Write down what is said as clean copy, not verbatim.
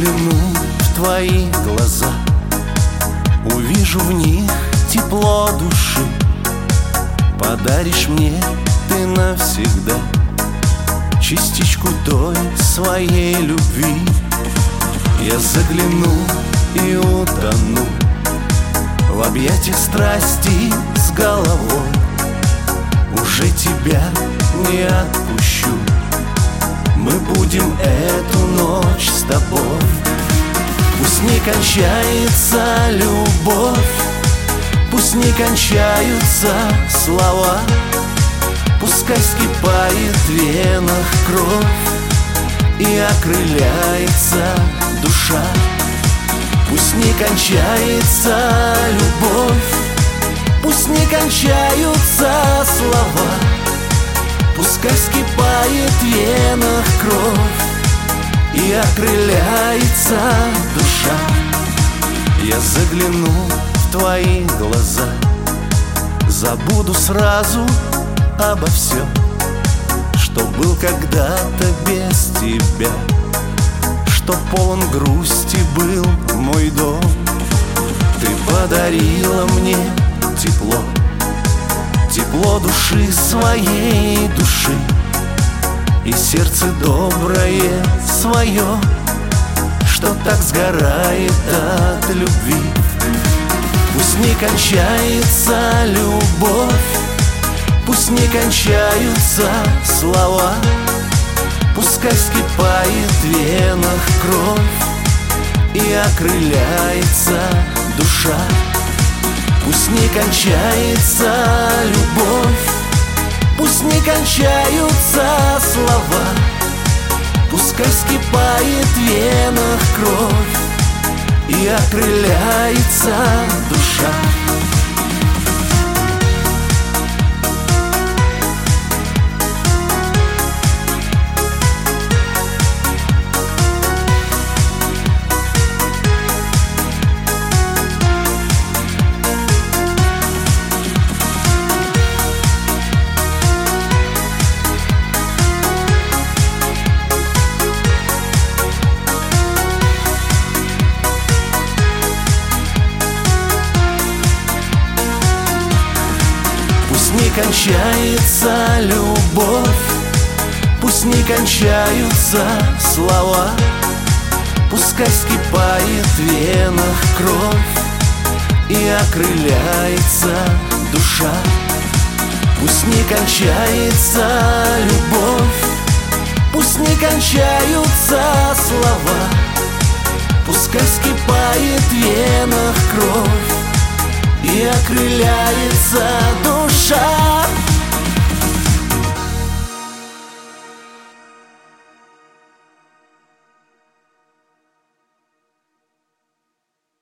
загляну в твои глаза, увижу в них тепло души. Подаришь мне ты навсегда частичку той своей любви. Я загляну и утону в объятиях страсти с головой. Уже тебя не отпущу, мы будем эту ночь с тобой. Пусть не кончается любовь, пусть не кончаются слова, пускай вскипает в венах кровь и окрыляется душа. Пусть не кончается любовь, пусть не кончаются слова, пускай вскипает в венах кровь и окрыляется душа. Я загляну в твои глаза, забуду сразу обо всем, что был когда-то без тебя, что полон грусти был мой дом. Ты подарила мне тепло, тепло души своей души, и сердце доброе свое, что так сгорает от любви. Пусть не кончается любовь, пусть не кончаются слова, пускай вскипает в венах кровь и окрыляется душа. Пусть не кончается любовь, пусть не кончаются слова, пускай вскипает в венах кровь и окрыляется душа. Пусть не кончается любовь, пусть не кончаются слова, пускай вскипает в венах кровь и окрыляется душа. Пусть не кончается любовь, пусть не кончаются слова, пускай вскипает в венах кровь и окрыляется